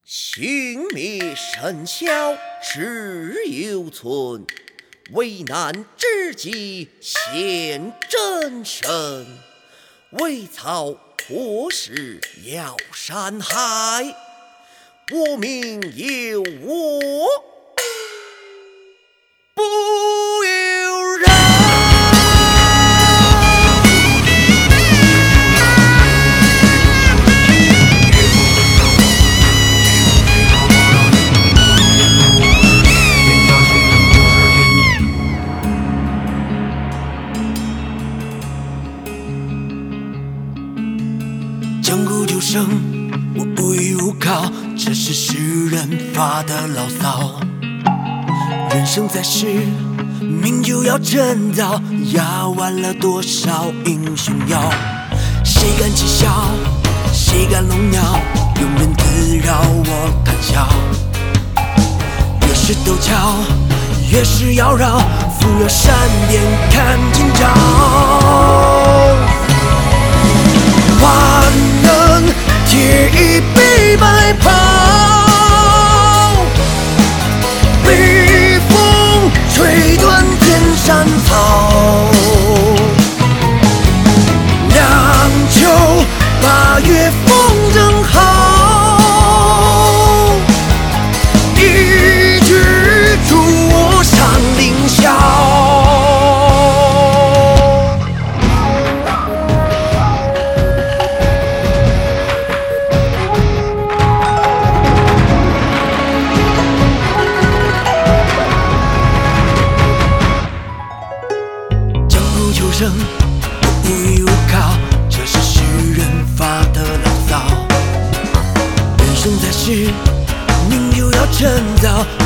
性命甚小，志犹存。危难之际显真身，为曹破事要山海。我命由我，不由人。 江湖救生，我无依无靠，这是世人发的牢骚。人生在世，命就要挣到，压弯了多少英雄腰？谁敢讥笑？谁敢弄鸟？庸人自扰我谈笑。越是陡峭，越是妖娆，扶摇闪电看今朝。万能铁一匹白袍，北风吹断天山草。两秋八月风正好，一举助我上凌霄。生无依无靠，这是世人发的牢骚。人生在世，命就要趁早，